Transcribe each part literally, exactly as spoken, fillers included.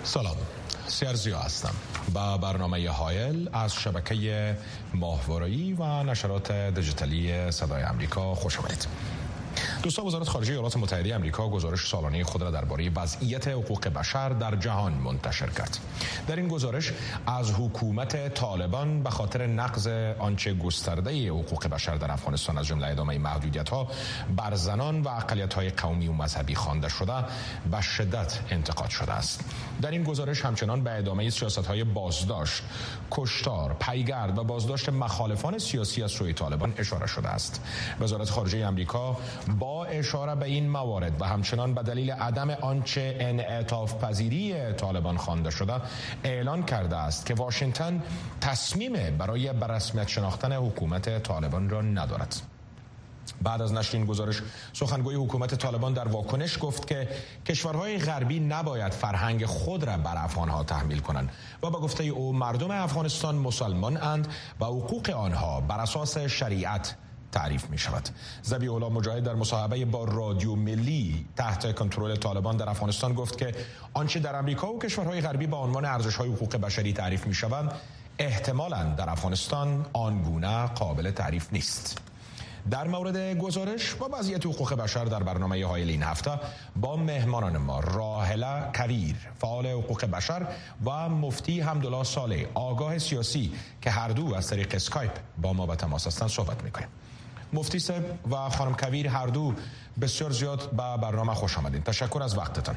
سلام، سیارزیو هستم. با برنامه هایل از شبکه ماهواره‌ای و نشرات دیجیتالی صدای آمریکا خوش آمدید. دوستان، وزارت خارجه ایالات متحده آمریکا گزارش سالانه خود را درباره وضعیت حقوق بشر در جهان منتشر کرد. در این گزارش از حکومت طالبان به خاطر نقض آنچه گسترده حقوق بشر در افغانستان از جمله ادامه محدودیت‌ها بر زنان و اقلیت‌های قومی و مذهبی خوانده شده به شدت انتقاد شده است. در این گزارش همچنان به ادامه سیاست‌های بازداشت، کشتار، پیگرد و بازداشت مخالفان سیاسی از سوی طالبان اشاره شده است. وزارت خارجه آمریکا با اشاره به این موارد و همچنان به دلیل عدم آنچه انعطاف پذیری طالبان خوانده شده اعلان کرده است که واشنگتن تصمیم برای به رسمیت شناختن حکومت طالبان را ندارد. بعد از نشر این گزارش سخنگوی حکومت طالبان در واکنش گفت که کشورهای غربی نباید فرهنگ خود را بر افغانها تحمیل کنند و با گفته او مردم افغانستان مسلمان اند و حقوق آنها بر اساس شریعت تعریف می شود. ذبیح الله مجاهد در مصاحبه با رادیو ملی تحت کنترل طالبان در افغانستان گفت که آنچه در آمریکا و کشورهای غربی با عنوان ارزش‌های حقوق بشری تعریف می شوند احتمالاً در افغانستان آنگونه قابل تعریف نیست. در مورد گزارش و وضعیت حقوق بشر در برنامه هایل این هفته با مهمانان ما راهله کویر، فعال حقوق بشر و مفتی حمدالله صالح، آگاه سیاسی که هر دو از طریق اسکایپ با ما به تماس هستند صحبت می‌کنیم. مفتی صاحب و خانم کویر هر دو بسیار زیاد به برنامه خوش آمدید. تشکر از وقتتان.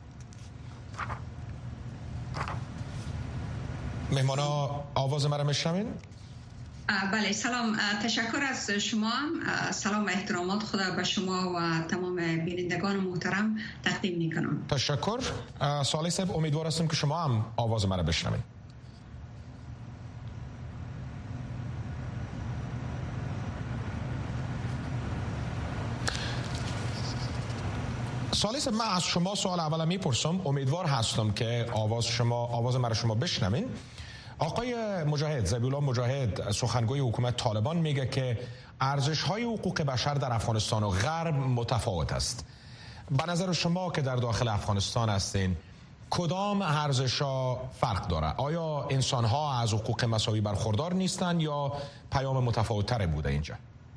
مهمانا آواز مرا میشنوین؟ بله، سلام. تشکر از شما. سلام و احترامات خدا به شما و تمام بینندگان محترم تقدیم میکنم. تشکر. صالح صاحب، امیدوار هستم که شما هم آواز مرا بشنوین. صالح صاحب، من از شما سوال اول میپرسم، امیدوار هستم که آواز شما آواز مرا شما بشنوین. آقای مجاهد، ذبیح الله مجاهد، سخنگوی حکومت طالبان میگه که ارزش‌های حقوق بشر در افغانستان و غرب متفاوت است. به نظر شما که در داخل افغانستان هستین، کدام ارزش‌ها فرق داره؟ آیا انسان‌ها از حقوق مساوی برخوردار نیستند یا پیام متفاوت‌تر بوده اینجا؟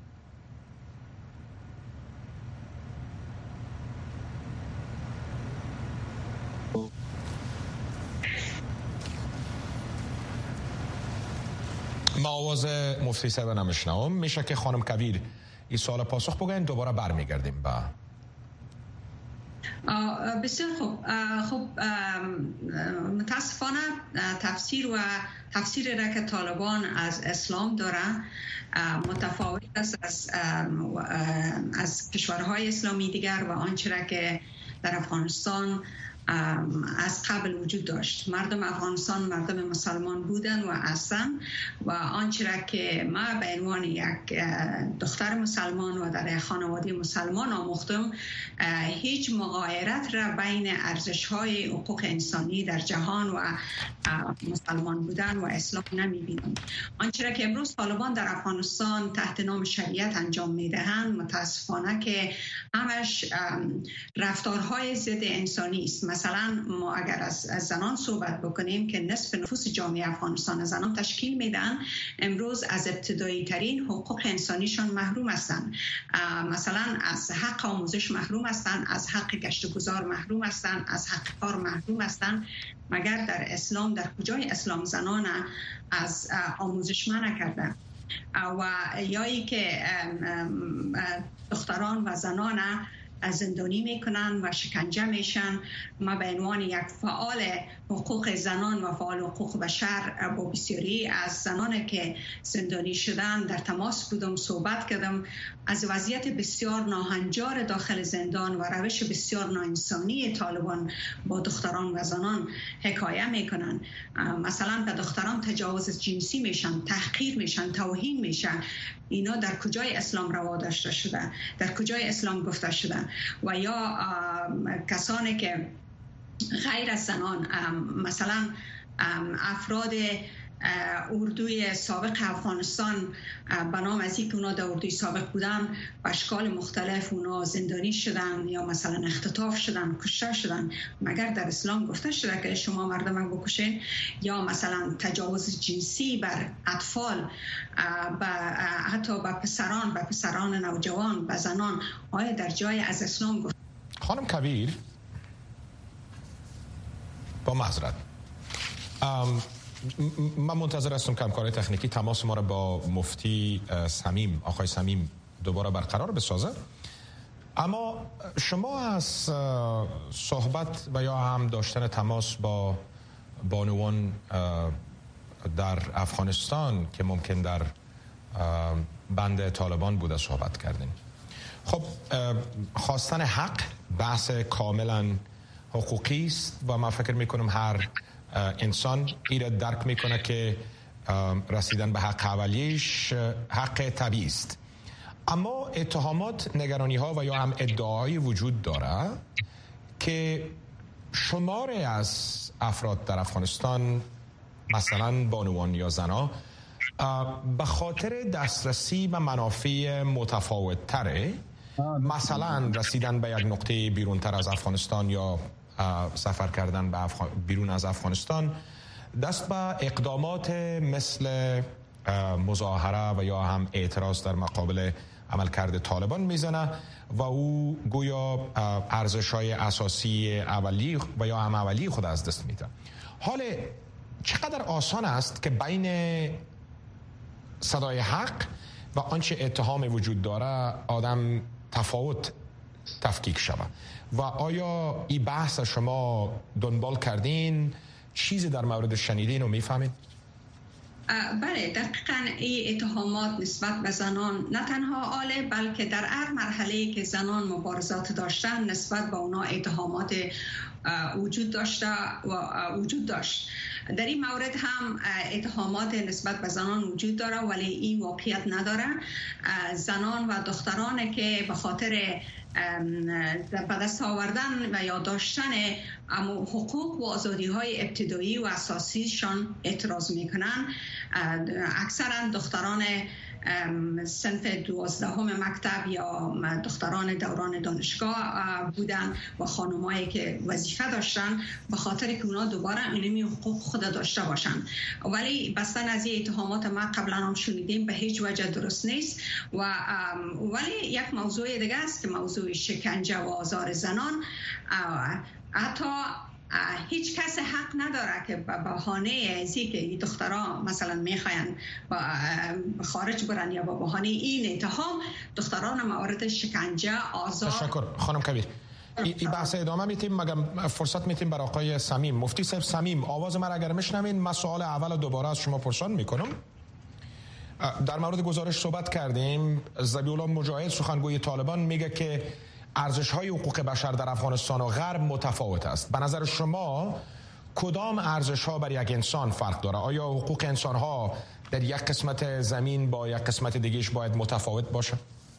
ما آواز مفتی صاحب نمیشنوم. میشه که خانم کویر این سوال پاسخ بگین، دوباره برمیگردیم با بسیار خوب. خب متاسفانه تفسیر و تفسیر را که طالبان از اسلام داره متفاوت است از از کشورهای اسلامی دیگر و آنچه را که در افغانستان از قبل وجود داشت. مردم افغانستان مردم مسلمان بودن و هستن و آنچه را که ما به عنوان یک دختر مسلمان و در خانواده مسلمان آموختم، هیچ مغایرت را بین ارزش‌های حقوق انسانی در جهان و مسلمان بودن و اسلام نمی‌بینم. آنچه را که امروز طالبان در افغانستان تحت نام شریعت انجام می‌دهند متاسفانه که همش رفتارهای ضد انسانی است. مثلا ما اگر از زنان صحبت بکنیم که نصف نفوس جامعه افغانستان از زنان تشکیل میدن، امروز از ابتدایی ترین حقوق انسانیشان محروم هستند. مثلا از حق آموزش محروم هستند، از حق گشت و گذار محروم هستند، از حق کار محروم هستند. مگر در اسلام، در کجای اسلام زنان از آموزش منع کرده؟ و یایی که دختران و زنان زندانی میکنن و شکنجه میشن. ما به عنوان یک فعال حقوق زنان و فعال حقوق بشر با بسیاری از زنان که زندانی شدن در تماس بودم، صحبت کردم. از وضعیت بسیار ناهنجار داخل زندان و روش بسیار ناانسانی طالبان با دختران و زنان حکایه میکنن. مثلا به دختران تجاوز جنسی میشن، تحقیر میشن، توهین میشن. اینا در کجای اسلام روا داشته شده؟ در کجای اسلام گفته شده؟ و یا کسانی که غیر از زنان، مثلا افراد اردوی سابق افغانستان به نام از اینکه اونا در اردوی سابق بودن به اشکال مختلف اونا زندانی شدن یا مثلا اختطاف شدن، کشته شدن. مگر در اسلام گفته شده که شما مردم بکشین؟ یا مثلا تجاوز جنسی بر اطفال، حتی به پسران، به پسران نوجوان، به زنان، آیا در جای از اسلام گفته؟ خانم کبیر، با معذرت من منتظر هستم که همکارای تکنیکی تماس ما را با مفتی صمیم، آقای صمیم دوباره برقرار بسازه. اما شما از صحبت و یا هم داشتن تماس با بانوان در افغانستان که ممکن در بند طالبان بوده صحبت کردین. خب خواستن حق بحث کاملا حقوقی است و من فکر میکنم هر انسان این درک میکنه که رسیدن به حق اولیش حق طبیعی است. اما اتهامات، نگرانی ها و یا هم ادعایی وجود داره که شماری از افراد در افغانستان، مثلا بانوان یا زنا، به خاطر دسترسی و منافع متفاوت تره، مثلا رسیدن به یک نقطه بیرون تر از افغانستان یا سفر کردن به افغان... بیرون از افغانستان، دست به اقدامات مثل مظاهره و یا هم اعتراض در مقابل عملکرد طالبان میزنه و او گویا ارزش‌های اساسی اولی و یا هم اولی خود از دست میده. حال چقدر آسان است که بین صدای حق و آنچه اتهام وجود داره آدم تفاوت تفکیک شود؟ و آیا این بحث شما دنبال کردین؟ چیزی در مورد شنیدین و میفهمین؟ بله، دقیقاً این اتهامات نسبت به زنان نه تنها آله، بلکه در هر مرحله‌ای که زنان مبارزات داشتن نسبت به اونا اتهامات وجود داشته و وجود داشت. در این مورد هم اتهامات نسبت به زنان وجود داره، ولی این واقعیت نداره. زنان و دخترانی که به خاطر به دست آوردن و یا داشتن حقوق و آزادی های ابتدایی و اساسیشان اعتراض میکنن، اکثرا دختران صنف دوازدهم مکتب یا دختران دوران دانشگاه بودن و خانمایی که وظیفه داشتن، به خاطر که اونا دوباره علمی حقوق خود داشته باشن. ولی بستن از این اتهامات ما قبلا هم شنیدیم به هیچ وجه درست نیست. و ولی یک موضوع دیگه است که موضوع شکنجه و آزار زنان. حتی هیچ کس حق نداره که به بهانه ازی که این دخترها مثلا میخواین خارج برن یا با بهانه این اتهام دختران موارد شکنجه، آزار. تشکر خانم کبیر. این بحث ادامه میتیم، مگه فرصت میتیم برای آقای صمیم. مفتی صاحب صمیم، آواز من اگر میشنوین، من سوال اول دوباره از شما پرسان میکنم. در مورد گزارش صحبت کردیم. ذبیح مجاهد سخنگوی طالبان میگه که ارزش‌های حقوق بشر در افغانستان و غرب متفاوت است. به نظر شما کدام ارزش‌ها بر یک انسان فرق داره؟ آیا حقوق انسان‌ها در یک قسمت زمین با یک قسمت دیگه‌اش باید متفاوت باشه؟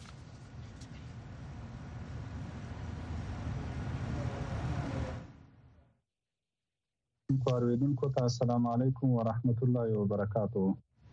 السلام علیکم و رحمت الله و برکاته.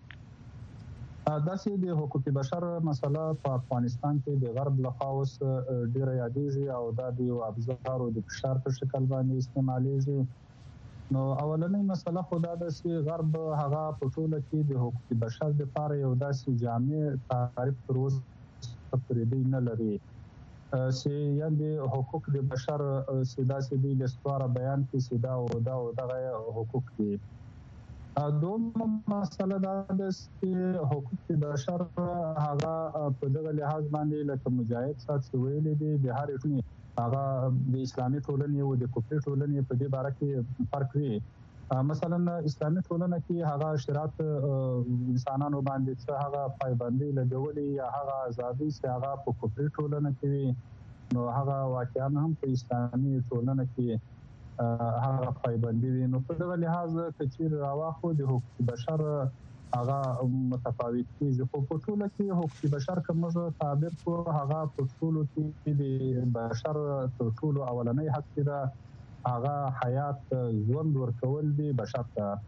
داسې د حقوق بشر مسله په افغانستان کې د غرب لخوا اوس ډیره یادېږي او دا د یو ابزارو د فشار په شکل باندې استعمالیږي. نو اولنۍ مسله خو دا ده چې غرب هغه په ټوله کې د حقوق بشر لپاره یو داسې جامع تعریف تر اوسه پرې دی نه لري چې یعنې حقوق د بشر چې داسې دی لستواره بیان کړي چې دا او دا او دغه حقوق دي. دوم مسله دا ده چې حقوق بشر هغه په دغه لحاظ باندې لکه مجاهد صاحب چې ویلي دي د هرې ټولنې هغه د اسلامي ټولنې او د کفري ټولنې په دې باره کې فرق وي. مثلا اسلامي ټولنه کې هغه شرایط انسانانو باندې چې هغه پایبندي لګولي یا هغه ازادي چې هغه په کفري ټولنه کې وي، نو هغه واقعا هم په اسلامي ټولنه کې هغه پایبندي وي. نو په دغه لحاظ که چیرې راواخلو د حقوق بشر هغه متفاوت کېږي، خو په ټوله کې حقوق بشر که موږ تعبیر کړو هغه په ټولو کې د بشر تر ټولو اولنی حق دی هغه حیات ژوند ورکول دي بشر ته.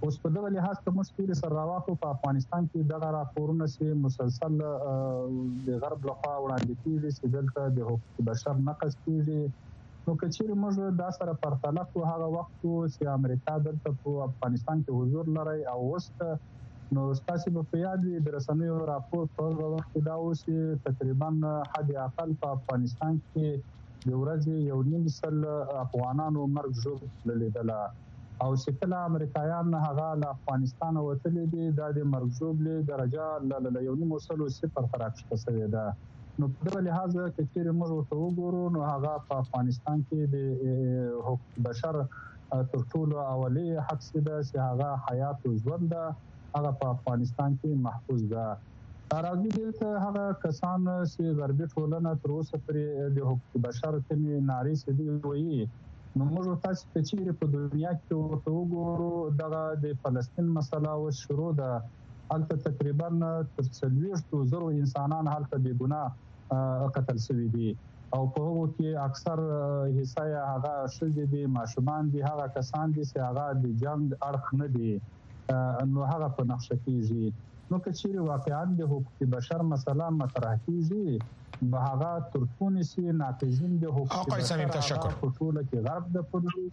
اوس په دغه لحاظ ته مشکل سره راوخو په افغانستان کې دغه راپورونه چې مسلسل د غرب لخوا وړاندې کیږي چې دلته د حقوق بشر نقض کیږي، نو که چیرې موږ دا سره پرتله کړو هغه وخت چې امریکا دلته په افغانستان کې حضور لري او اوس نو ستاسو په یاد وي د رسنیو راپور په هغه وخت دا اوس تقریبا حد اقل په افغانستان کې د ورځې یو نیم سل افغانانو مرګ ژوبل لیدل او چې کله امریکایان هغه له افغانستان وتلي دي دا د مرګ ژوبل درجه له یو نیم سل صفر ته راکښته شوې ده. نو په دغه لحاظ کې چې موږ ورته وګورو نو هغه په افغانستان کې د حقوق بشر تر ټولو اولي حق ده چې هغه حیات او ژوند ده، هغه په افغانستان کې محفوظ ده. راځي چې هغه کسان چې غربي ټولنه تر اوسه پرې د حقوق بشر کومې نارې سدي وایي، نو موږ تاسو ته چې په دنیا کې ورته وګورو دغه د فلسطین مسله او شروع ده، هلته تقریبا تر څلوېښت زره انسانان هلته بې ګناه قتل شوي دي او په هغو کې اکثر حصه یې هغه ښځې دي، ماشومان دي، هغه کسان دي چې هغه د جنګ اړخ نه دي، نو هغه په نقشه کېږي. نو که چیرې واقعا د حقوق بشر مسله مطرح کیږي به هغه ترڅو سي ناقضین د حقوق آقای صمیم تشکر. په ټوله کې غرب د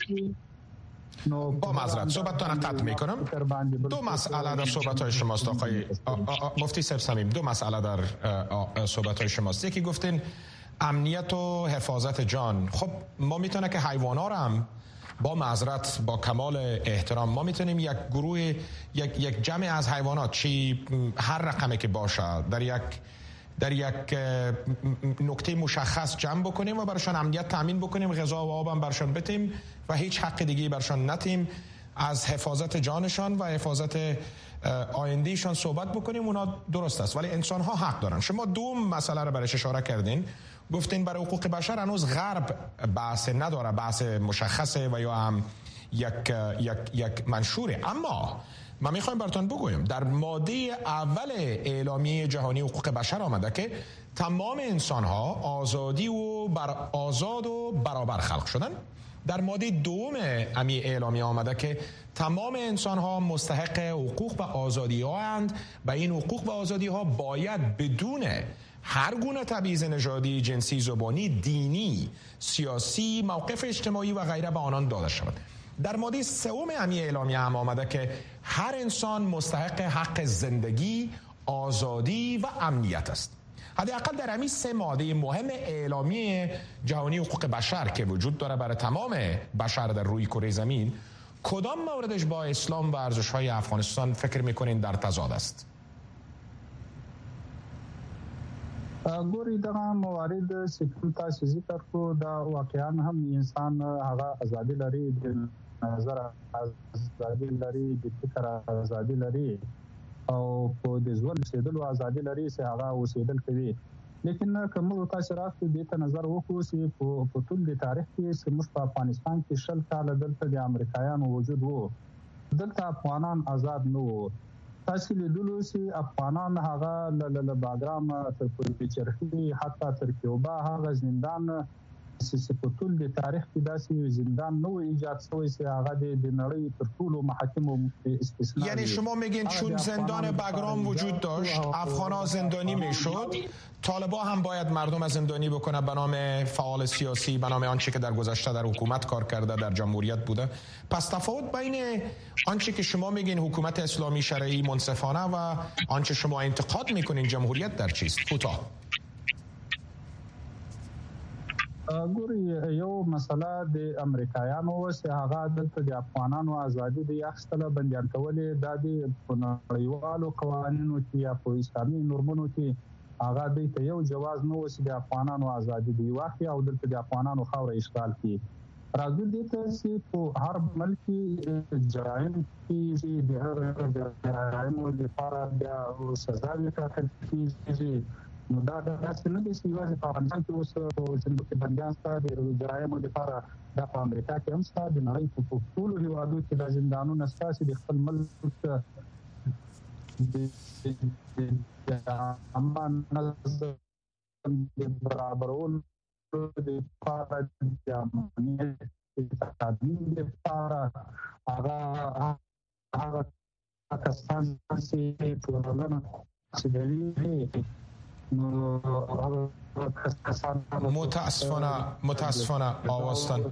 پروژې نو با معذرت صحبتتان قطع میکنم. دو مسئله در صحبت های شماست آقای مفتی صاحب صمیم، دو مسئله در صحبت های شماست. یکی گفتین امنیت و حفاظت جان. خب ما میتونه که حیوان ها رو هم با معذرت با کمال احترام ما میتونیم یک گروه یک یک جمع از حیوانات چی هر رقمی که باشه در یک در یک نقطه مشخص جمع بکنیم و برشان امنیت تامین بکنیم، غذا و آب هم برشان بتیم و هیچ حق دیگه برشان نتیم، از حفاظت جانشان و حفاظت آیندهشان صحبت بکنیم، اونا درست است، ولی انسان ها حق دارن. شما دو مسئله رو برش اشاره کردین، گفتین برای حقوق بشر هنوز غرب بحث نداره، بحث مشخصه و یا هم یک یک یک منشوره. اما من میخوایم براتون بگویم در ماده اول اعلامیه جهانی حقوق بشر آمده که تمام انسان ها آزادی و بر آزاد و برابر خلق شدن. در ماده دوم امی اعلامیه آمده که تمام انسان ها مستحق حقوق و آزادی ها اند و این حقوق و آزادی ها باید بدون هر گونه تبعیض نژادی، جنسی، زبانی، دینی، سیاسی، موقف اجتماعی و غیره به آنان داده شود. در ماده سوم امی اعلامیه هم آمده که هر انسان مستحق حق زندگی، آزادی و امنیت است. حداقل در همین سه ماده مهم اعلامیه جهانی حقوق بشر که وجود داره برای تمام بشر در روی کره زمین، کدام موردش با اسلام و ارزش‌های افغانستان فکر می‌کنین در تضاد است؟ ګوري دغه موارد چې تاسو ذکر کړو دا واقعا هم انسان هغه ازادي لري، د نظر ازادي لري، د فکر ازادي لري او په د ژوند سیدلو ازادي لري چې هغه اوسېدل کوي. لیکن کوم تاسو راځي د ته نظر وکړو چې په ټول د تاریخ کې چې موږ په افغانستان کې شل کال دلته د امریکایانو وجود وو، دلته افغانان آزاد نه وو. تاسو لیدلو چې افغانان هغه له باګرام تر پورې حتی تر کیوبا هغه زندان چې په ټول د تاریخ کې داسې زندان نو ایجاد شوی چې هغه د نړۍ تر ټولو محاکم استثنا. یعنی شما میگین چون زندان باگرام وجود داشت افغان‌ها زندانی میشد، طالبان هم باید مردم از زندانی بکنه به نام فعال سیاسی، به نام آنچه که در گذشته در حکومت کار کرده، در جمهوریت بوده. پس تفاوت بین آنچه که شما میگین حکومت اسلامی شرعی منصفانه و آنچه شما انتقاد میکنین جمهوریت در چیست؟ کوتاه. ګوري یو مسله د امریکایانو چې هغه دلته د افغانانو ازادي د اخیستله بندیان کولې د نړیوالو قوانینو کې یا په اسلامي نورمونو کې هغه د یو جواز نو چې د افغانانو ازادي دی واخی او دلته د افغانانو خاور اشغال کی. راځي د ته په هر ملک جرایم کې د هر جرایم لپاره د سزا ټاکل کیږي. نو دا داسې نه دي چې یوازې په افغانستان کې اوس زندو کې بندیان شته د جرایمو لپاره، دا په امریکا کې هم شته، د نړۍ په ټولو هېوادو کې دا زندانونه شته چې د خپل ملک د امن نظم د برابرولو لپاره د امنیت د تامین لپاره هغه هغه کسان چې ټولنه سیدلی نو هغه کسان متاسفانه متاسفانه آوازتان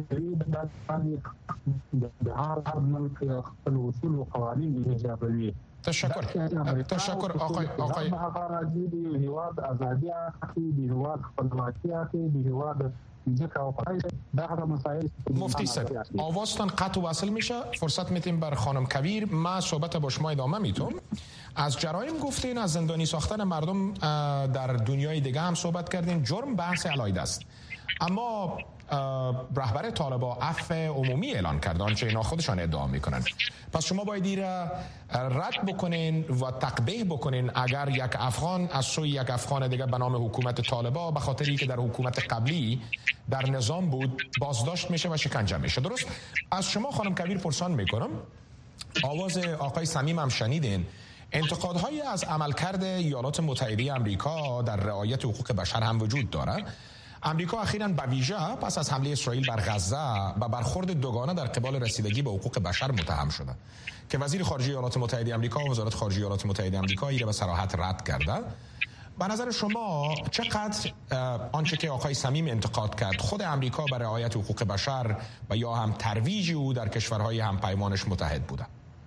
به هر ملک خپل اصول و قوانین ایجابوي. تشکر تشکر آقای آقای هغه د هیواد ازادي اخلي، د هیواد خپلواکي اخلي، د هیواد ځکه او پای دغه مسائل. مفتی صاحب آوازتان قطع و وصل میشه، فرصت میتیم بر خانم کویر. ما صحبت با شما ادامه میتونم. از جرایم گفتین، از زندانی ساختن مردم در دنیای دیگه هم صحبت کردین. جرم بحث علایده است، اما رهبر طالبان عفو عمومی اعلان کردن، آنچه اینا خودشان ادعا میکنن. پس شما باید این رد بکنین و تقبیح بکنین اگر یک افغان از سوی یک افغان دیگه به نام حکومت طالبان به خاطری که در حکومت قبلی در نظام بود بازداشت میشه و شکنجه میشه. درست؟ از شما خانم کویر پرسان میکنم، آواز آقای صمیم هم شنیدین، انتقادهایی از عملکرد ایالات متحده آمریکا در رعایت حقوق بشر هم وجود داره. آمریکا اخیراً به ویژه پس از حمله اسرائیل بر غزه و برخورد دوگانه در قبال رسیدگی به حقوق بشر متهم شده که وزیر خارجه ایالات متحده آمریکا و وزارت خارجه ایالات متحده آمریکا این را به صراحت رد کرده. به نظر شما چقدر آنچه که آقای صمیم انتقاد کرد خود آمریکا برای رعایت حقوق بشر و یا هم ترویج او در کشورهای همپیمانش متحد بوده؟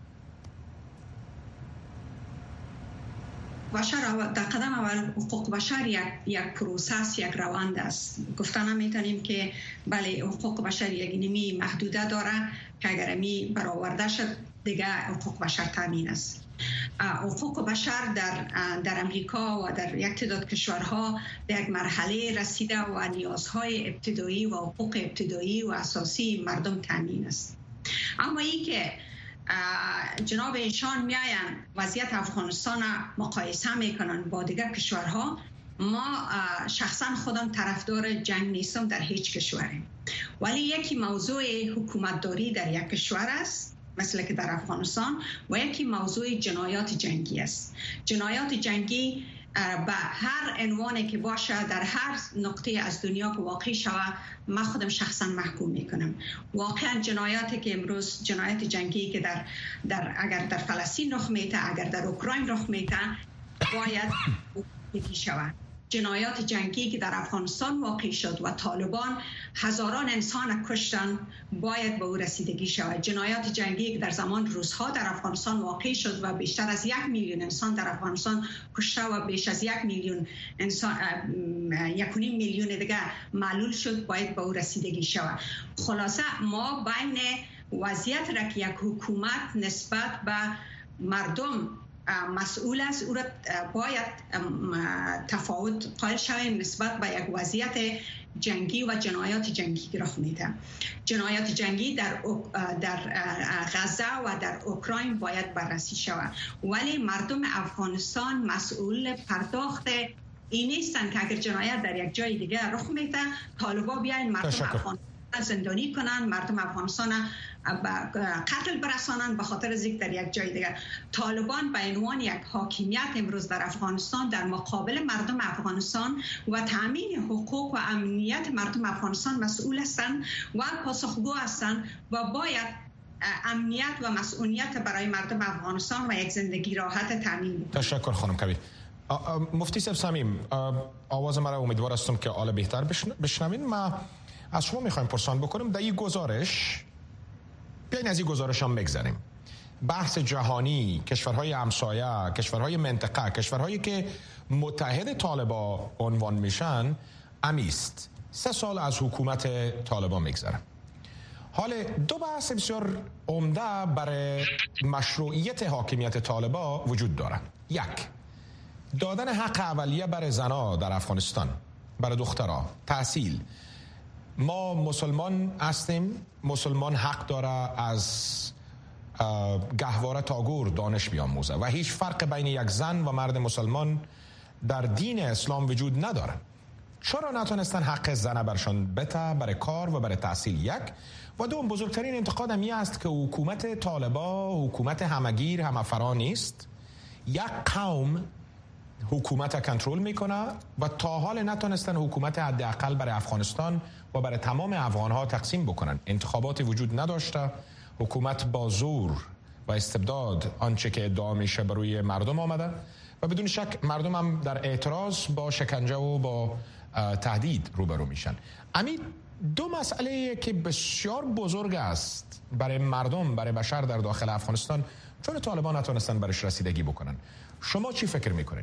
بشر در قدم اول حقوق بشر یک یک پروسس، یک روند است. گفتن نمیتونیم که بله حقوق بشر یک نیمی محدوده داره که اگر می برآورده شد دیگه حقوق بشر تامین است. حقوق بشر در در امریکا و در یک تعداد کشورها به یک مرحله رسیده و نیازهای ابتدایی و حقوق ابتدایی و اساسی مردم تامین است. اما این که جناب ایشان میاین وضعیت افغانستان مقایسه میکنن با دیگر کشورها، ما شخصا خودم طرفدار جنگ نیستم در هیچ کشوری، ولی یکی موضوع حکومتداری در یک کشور است مثل که در افغانستان و یکی موضوع جنایات جنگی است. جنایات جنگی به هر عنوانی که باشه در هر نقطه از دنیا که واقع شود من خودم شخصا محکوم میکنم. واقعا جنایاتی که امروز جنایات جنگی که در در اگر در فلسطین رخ میده، اگر در اوکراین رخ میده باید یکی شود. جنایات جنگی که در افغانستان واقع شد و طالبان هزاران انسان کشتن باید به او رسیدگی شود. جنایات جنگی که در زمان روزها در افغانستان واقع شد و بیشتر از یک میلیون انسان در افغانستان کشته و بیش از یک میلیون انسان یک و نیم میلیون دیگه معلول شد باید به او رسیدگی شود. خلاصه ما بین وضعیت را که یک حکومت نسبت به مردم مسئول است او را باید تفاوت قائل شویم نسبت به یک وضعیت جنگی و جنایات جنگی که رخ میده. جنایات جنگی در در غزه و در اوکراین باید بررسی شود، ولی مردم افغانستان مسئول پرداخت این نیستن که اگر جنایت در یک جای دیگه رخ میده طالبان بیاین مردم افغانستان زندانی کنن، مردم افغانستان به قتل برسانن به خاطر ذکر در یک جای دیگر. طالبان به عنوان یک حاکمیت امروز در افغانستان در مقابل مردم افغانستان و تامین حقوق و امنیت مردم افغانستان مسئول هستند و پاسخگو هستند و باید امنیت و مسئولیت برای مردم افغانستان و یک زندگی راحت تامین کنند. تشکر خانم کویر. مفتی صاحب صمیم، آواز مرا امیدوار هستم که حالا بهتر بشنوین. ما از شما میخوایم پرسان بکنیم در این گزارش، بیاین از این گزارش هم بگذاریم. بحث جهانی، کشورهای همسایه، کشورهای منطقه، کشورهایی که متحد طالبان عنوان میشن امیست. سه سال از حکومت طالبان میگذره. حال دو بحث بسیار عمده برای مشروعیت حاکمیت طالبان وجود داره. یک، دادن حق اولیه برای زنها در افغانستان، برای دخترها، تحصیل. ما مسلمان هستیم، مسلمان حق داره از گهواره تا گور دانش بیاموزه و هیچ فرق بین یک زن و مرد مسلمان در دین اسلام وجود نداره. چرا نتونستن حق زن برشان بته برای کار و برای تحصیل؟ یک. و دوم، بزرگترین انتقاد می است که حکومت طالبان حکومت همگیر همافرا نیست. یک قوم حکومت کنترل میکنه و تا حال نتونستن حکومت حداقل برای افغانستان و برای تمام افغانها تقسیم بکنن. انتخابات وجود نداشته، حکومت با زور و استبداد آنچه که ادعا میشه بر روی مردم آمده و بدون شک مردم هم در اعتراض با شکنجه و با تهدید روبرو میشن. همین دو مسئله که بسیار بزرگ است برای مردم، برای بشر در داخل افغانستان، چون طالبان نتونستن برش رسیدگی بکنن. شما چی فکر میکنین؟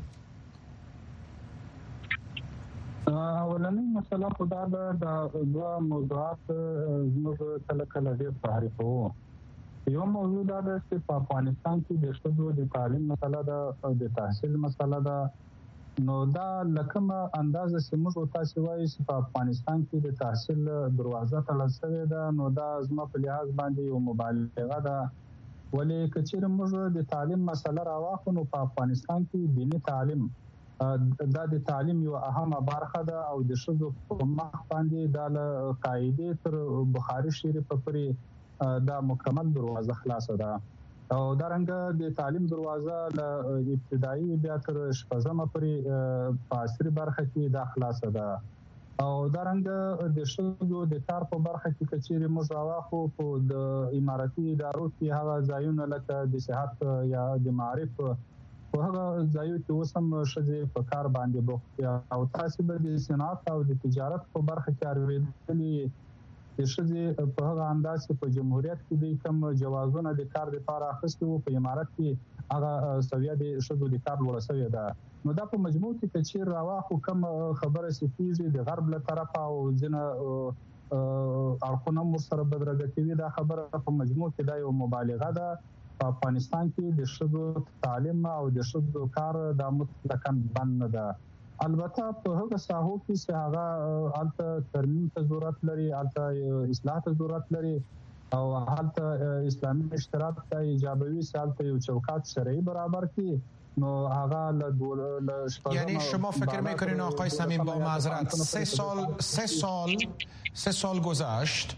اولنی مسئله خدا ده د دوه موضوعات زموږ کله کله ډېر تعریفوو. یو موضوع دا ده چې په افغانستان کې د ښځو د تعلیم مسله ده او د تحصیل مسله ده. نو دا لکه اندازه چې موږ تاسو وایي چې په افغانستان کې د تحصیل دروازه تړل شوې ده، نو دا زما په لحاظ باندې یو مبالغه ده. ولې که چېرې موږ د تعلیم مسله راواخلو نو په افغانستان کې دیني تعلیم دا د تعلیم یو اهمه برخه ده او د ښځو په مخ باندې دا له قاعدې تر بخاري شریفه پورې دا مکمل دروازه خلاصه ده. او دارنګه د تعلیم دروازه له ابتدایي بیا تر شپږمه پورې په عصري برخه کې دا خلاصه ده. او دارنګه د ښځو د کار په برخه کې که چېرې موږ راواخلو په د امارتي ادارو کې هغه ځایونه لکه د صحت یا د معارف په هغه ځایو کې اوس هم ښځې په کار باندې بوخت دي. او تاسې به د صنعت او د تجارت په برخه کې اورېدلي د ښځې په هغه انداز چې په جمهوریت کې دوی کوم جوازونه د کار دپاره اخیستي وو، په امارت کې هغه سویه د ښځو د کار لوړه شوې ده. نو دا په مجموع کې که چېرې راواخلو کوم خبره چې کېږي د غرب له طرفه او ځینې اړخونه هم ورسره بدرګه کوي، دا خبره په مجموع کې دا یو مبالغه ده. په افغانستان کې د ښځو تعلیم او د ښځو کار دا مطلقاً بند نه ده. البته په هغه ساحو کې چې هغه هلته ترمیم ته ضرورت لري، هلته اصلاح ته ضرورت لري او هلته اسلامي اشتراک ته ایجابوي چې هلته یو چوکاټ شرعي برابر کړي، نو هغه له شپږم. یعنی شما فکر میکنین آقای صمیم با معذرت سه سال سه سال سه سال گذشت،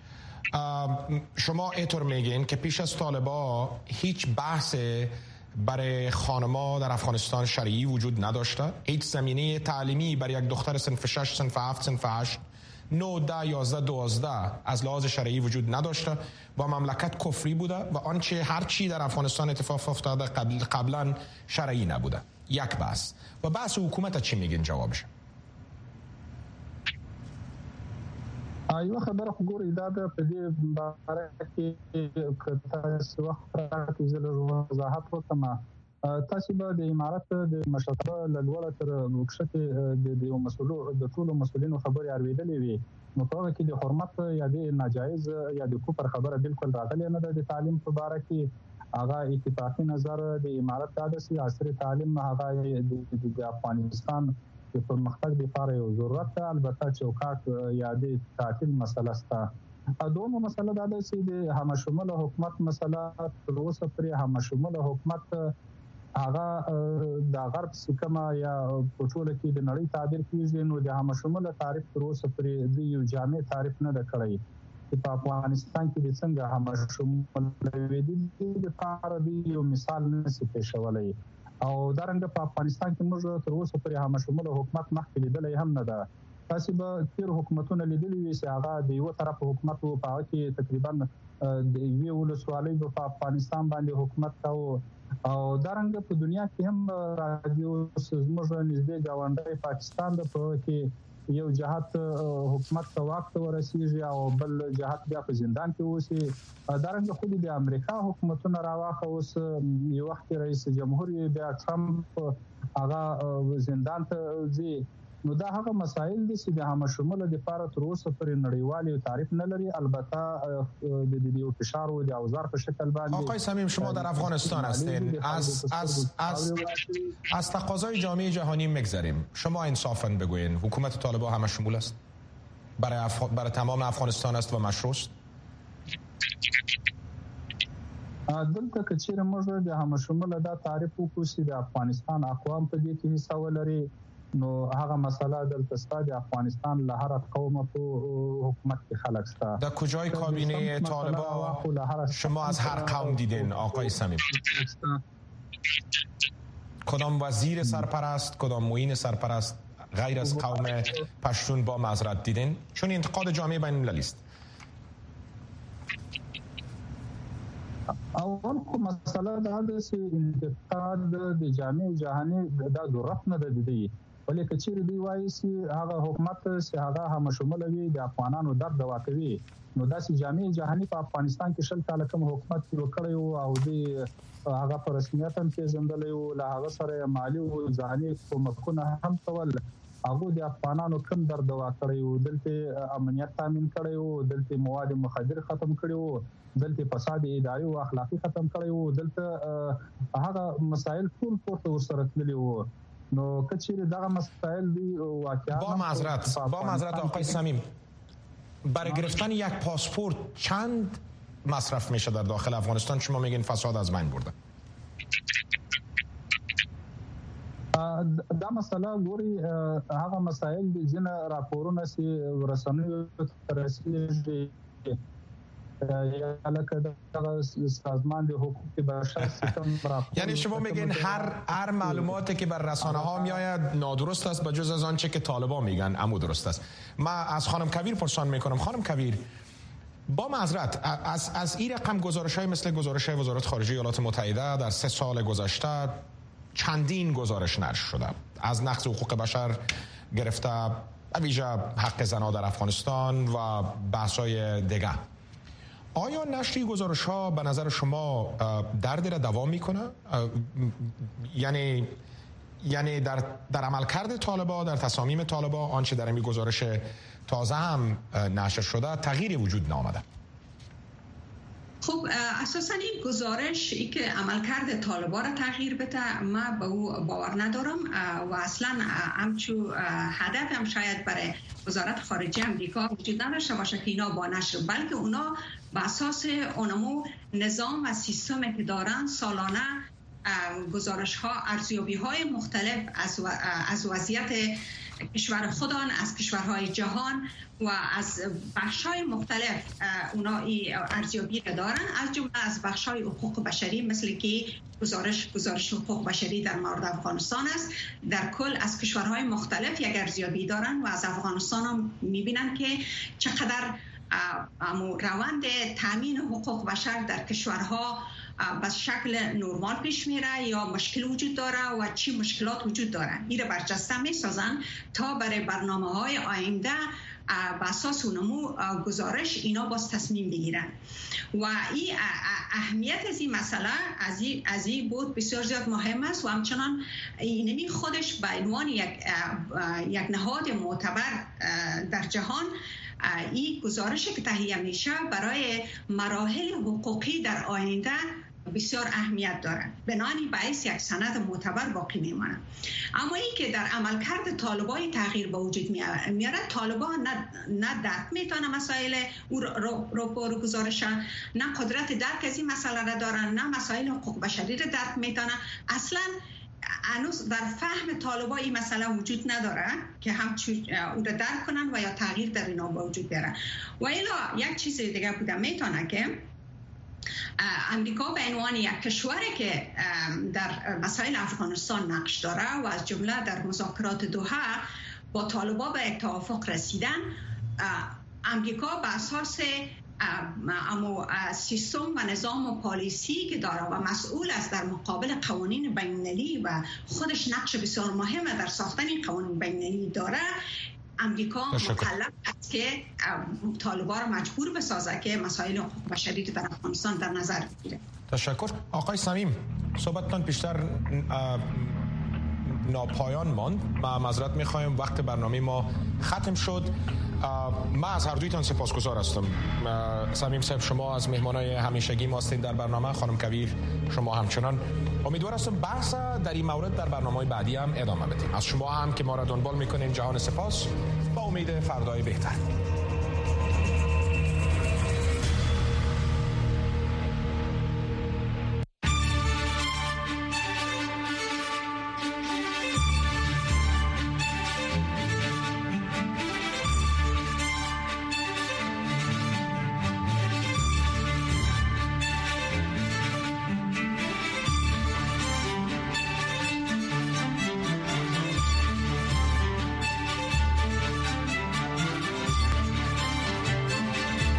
شما اینطور میگین که پیش از طالبان هیچ بحث برای خانم‌ها در افغانستان شرعی وجود نداشته؟ هیچ زمینه تعلیمی برای یک دختر صنف شش، صنف هفت، صنف هشت، نه، ده، یازده، دوازده از لحاظ شرعی وجود نداشته و مملکت کفری بوده و آنچه هرچی در افغانستان اتفاق افتاده قبل قبلا شرعی نبوده. یک بحث. و بحث حکومت چی میگین جوابش؟ یو خبره خو ګورئ دا د په دې باره کې که تاسو وخت راکړئ زه لږ وضاحت وکړم. تاسو به د امارت د مشرتابه له لوړه تر کښته د مسؤلو د ټولو مسؤلینو خبرې اورېدلې وي، نو په هغه کې د حرمت یا د ناجایز یا د کفر خبره بالکل راغلې نه ده. د تعلیم په باره کې هغه اتفاقي نظر د امارت دا ده چې عصري تعلیم هغه د افغانستان د پرمختګ لپاره یو ضرورت ده. البته چوکاټ یا د تعطیل مسله شته. دومره مسله دا ده چې د همشموله حکومت مسله تر اوسه پورې همشموله حکومت هغه د غرب سیکمه یا په ټوله کې د نړۍ تعبیر کېږي، نو د همشموله تعریف تر اوسه پورې د یو جامع تعریف نه ده کړی چې په افغانستان کې د څنګه همشموله وي. د لپاره د یو مثال نشي پیښولی او دارنګه په افغانستان کې موږ تر اوسه پورې همشموله حکومت مخکې لیدلی هم نه ده. تاسو به تیر حکومتونه لیدلی وي چې هغه د یو طرف حکومت وو، په هغه کې تقریبا د یوې ولسوالۍ په افغانستان باندې حکومت کاوه. او دارنګه په دنیا کې هم راځي اوس زموږ نږدې ګاونډی پاکستان د په کې یو جهات حکومت ته واک ته ورسیږي او بل جهات بیا په زندان کې اوسي. دارنګه خو د امریکا حکومتونه راواخه اوس یو وخت رئیس جمهور بیا ټرمپ هغه زندان ته ځي. نو دا هغه مسائل دي چې د همشموله لپاره تر اوسه پورې نړیوال تعریف نه لري. البته د دې فشار او د اوزار په شکل باندې. آقای صمیم شما در افغانستان هستین، از از از از تقاضای جامعه جهانی میگذریم، شما انصافا بگوین حکومت طالبان همشمول است؟ برای اف... برای تمام افغانستان است و مشروع است؟ دلته که چیرې موږ د همشموله دا تعریف وکړو چې د افغانستان اقوام په دې کې حصہ ولري، نو هغه مسئله دلته ستا د افغانستان له هر قوم په حکومت کې خلق ستا. در کجای کابینه طالبان شما از هر قوم دیدین آقای صمیم؟ کدام وزیر سرپرست، کدام معین سرپرست غیر از قوم پشتون با معذرت دیدین؟ چون انتقاد جامعه بین المللی است. اول خو مسله دا ده چې انتقاد د جامع جهاني د ضرورت نه دی ولې کچېر دی وایي چې هغه حکومت چې هغه هم شمول وي د افغانانو درد واکوي نو داسې جامع جهاني په افغانستان کې شل کال کوم حکومت وکړي او د هغه پر رسمیت هم پیژندل او له هغه سره مالی او ځاني کومکونه هم کول هغه د افغانانو کم درد واکړي او دلته امنیت تامین کړي او دلته مواد مخدر ختم کړي او دلته فساد اداري او اخلاقی ختم کړي او دلته هغه مسائل ټول پورته ورسره تللي وو نو کچېر دغه مسائل دی واقعا با معذرت با معذرت آقای صمیم برای گرفتن یک پاسپورت چند مصرف میشه در داخل افغانستان؟ شما میگین فساد از بین برده. دا مسئله ګوري هغه مسائل دي چې راپورونه سي ورسنوي ترسي سازمان حقوق بشر یعنی شما میگین هر هر معلوماتی که بر رسانه ها میآید نادرست است بجز از آنچه که طالبان میگن عمو درست است. ما از خانم کویر پرسان میکنم. خانم کویر با معذرت از از این رقم گزارش‌های مثل گزارش وزارت خارجه ایالات متحده در سه سال گذشته چندین گزارش نشر شده از نقض حقوق بشر گرفته ویژه حق زنان در افغانستان و بحث‌های دیگه. آیا نشر گزارش ها به نظر شما دردی را دوام میکنه؟ یعنی یعنی در در عملکرد طالبان، در تصامیم طالبان آنچه در این گزارش تازه هم نشر شده تغییری وجود نآمده؟ خب اساساً این گزارش ای که عملکرد طالبان را تغییر بده من به او باور ندارم و اصلا همچو هدف هم شاید برای وزارت خارجه امریکا وجود نداشته باشه که اینا با نشر، بلکه اونا به اساس اونمو نظام و سیستمی که دارن سالانه گزارش ها ارزیابی های مختلف از از وضعیت کشور خودان، از کشورهای جهان و از بخش‌های مختلف اونا این ارزیابی را دارن، از جمله از بخش‌های حقوق بشری مثل که گزارش گزارش حقوق بشری در مورد افغانستان است. در کل از کشورهای مختلف یک ارزیابی دارن و از افغانستان هم می‌بینن که چقدر روند تامین حقوق بشر در کشورها به شکل نرمال پیش میره یا مشکل وجود داره و چی مشکلات وجود داره. این را برجسته میسازن تا برای برنامه‌های آینده به اساس اونمو گزارش اینا باز تصمیم بگیرن و این اهمیت از این مسئله از این از این بود بسیار زیاد مهم است و همچنان اینمی خودش به عنوان یک یک نهاد معتبر در جهان این گزارشی که تهیه میشه برای مراحل حقوقی در آینده بسیار اهمیت دارد. بنابراین باعث یک سند معتبر باقی میمانه. اما این که در عملکرد طالبان تغییر به وجود میاره، طالبان نه نه درک میتونه مسائل او رو رو رو گزارش، نه قدرت درک از این مسئله را دارن، نه مسائل حقوق بشری را درک میتونه. اصلا هنوز در فهم طالبان این مسئله وجود نداره که هم او را درک کنن و یا تغییر در اینا به وجود بیارن. و الا یک چیز دیگه بوده میتونه که امریکا به عنوان یک کشوری که در مسائل افغانستان نقش داره و از جمله در مذاکرات دوحه با طالبان به یک توافق رسیدن، امریکا به اساس اما سیستم و نظام و پالیسی که داره و مسئول است در مقابل قوانین بین‌المللی و خودش نقش بسیار مهمه در ساختن قوانین بین‌المللی داره، امریکا مکلف است که طالبان را مجبور بسازه که مسائل حقوق بشری در افغانستان در نظر بگیره. تشکر. آقای صمیم، صحبتتان بیشتر ناپایان ماند. ما معذرت می‌خوایم وقت برنامه ما ختم شد. من از هر دویتان سپاسگزار هستم. صمیم صاحب شما از مهمانای همیشگی ما هستید در برنامه، خانم کویر شما همچنان. امیدوار هستم بحث در این مورد در برنامه‌های بعدی هم ادامه بدیم. از شما هم که ما را دنبال می‌کنین جهان سپاس، با امید فردای بهتر.